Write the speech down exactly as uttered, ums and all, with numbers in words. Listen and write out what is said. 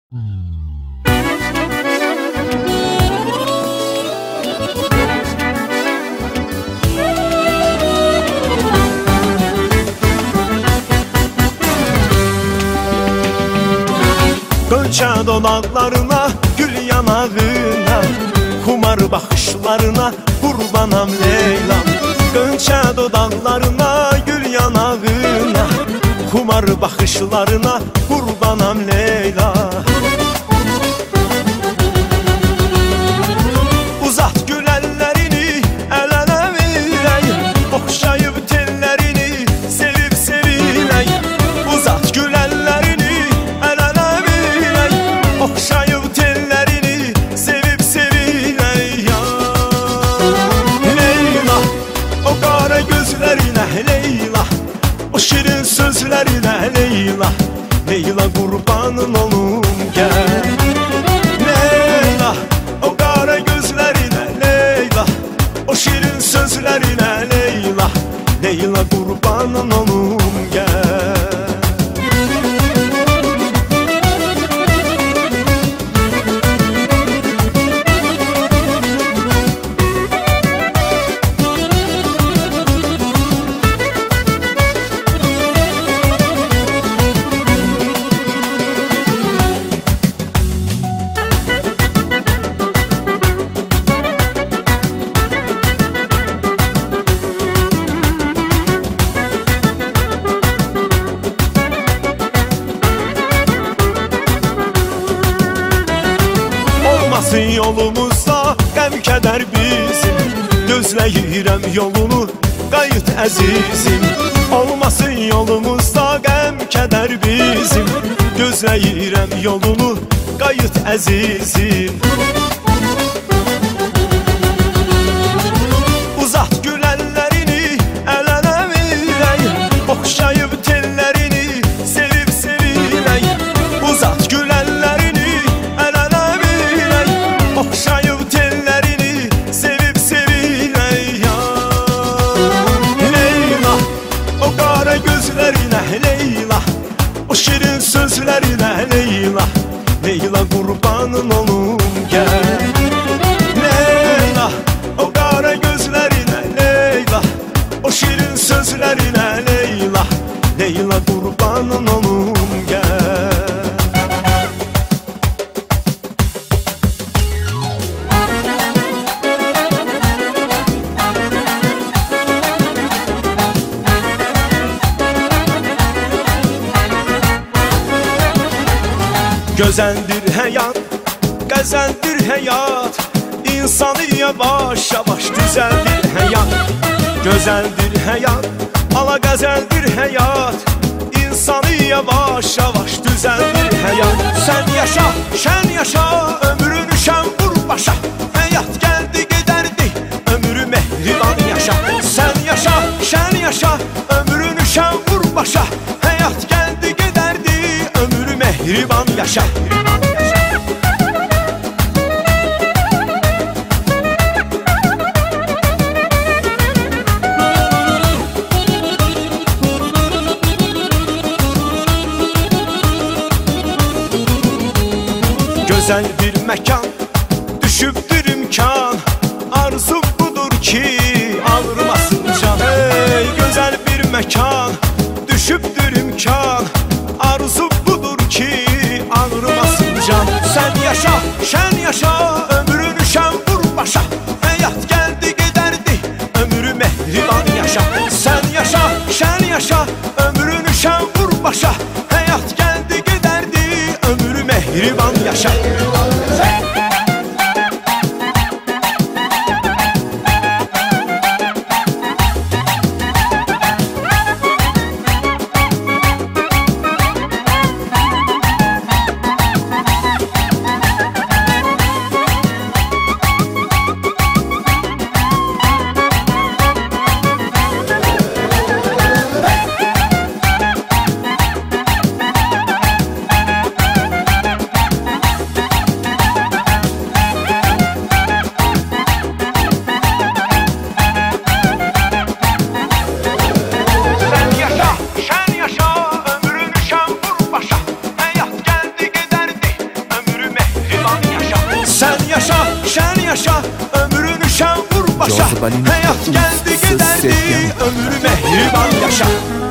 Gölçə dodaqlarına, gül yanağına, xumar baxışlarına qurbanam Leylam. Gölçə dodaqlarına, gül yanağına, xumar baxışlarına qurbanam Leyla. Uzat gül əllərini, əl-ələ verək, oxşayıb tellərini, sevib sevilək. Uzat gül əllərini, əl-ələ verək, oxşayıb tellərini, sevib sevilək ya. Leyla, o qara gözlərinə Leyla, o şirin sözlərinə Leyla, Leyla qurbanın olum gəl. Leyla, o qara gözlərinə Leyla, o şirin sözlərinə Leyla, Leyla qurbanın olum gəl. Olmasın yolumuzda qəm-kədər bizim, gözləyirəm yolunu qayıt əzizim. Olmasın yolumuzda qəm-kədər bizim, gözləyirəm yolunu qayıt əzizim. Uzat gül əllərini, əl-ələ verək, oxşayıb tellərini, sevib sevilək. Uzat gül əllərini, əl-ələ verək, oxşayıb tellərini, sevib sevilək ya. Leyla, o qara gözlərinə Leyla, o şirin sözlərinə Leyla, Leyla qurbanın olum gəl. Leyla, o qara gözlərinə Leyla, o şirin sözlərinə Leyla, Leyla qurbanın olum gəl. Gözəldir həyat, qəzəldir həyat, İnsanı yavaş-yavaş düzəldir həyat. Gözəldir həyat, ala qəzəldir həyat, İnsanı yavaş-yavaş düzəldir həyat. Sən yaşa, şən yaşa, ömrünü şən vur başa, həyat gəldi gedərdi, ömrü mehriban yaşa. Sən yaşa, şən yaşa, ömrünü şən vur başa, həyat gəldi gedərdi, ömrü mehriban yaşa. Gözəl bir məkan, düşübdür imkan, arzu budur ki, ağrımasın can. Ey gözəl bir məkan, düşübdür imkan, arzu budur ki, ağrımasın can. Sən yaşa, şən yaşa, ömrünü şən vur başa, həyat gəldi gedərdi, ömrü mehriban yaşa. Sən yaşa, şən yaşa, ömrünü şən vur başa, həyat gəldi gedərdi, ömrü mehriban yaşa. yaşa, ömrünü şən vur başa. Cazibəlinin Həyat gəldi ufsuz gedərdi, sevgim. ömrü mehriban yaşa.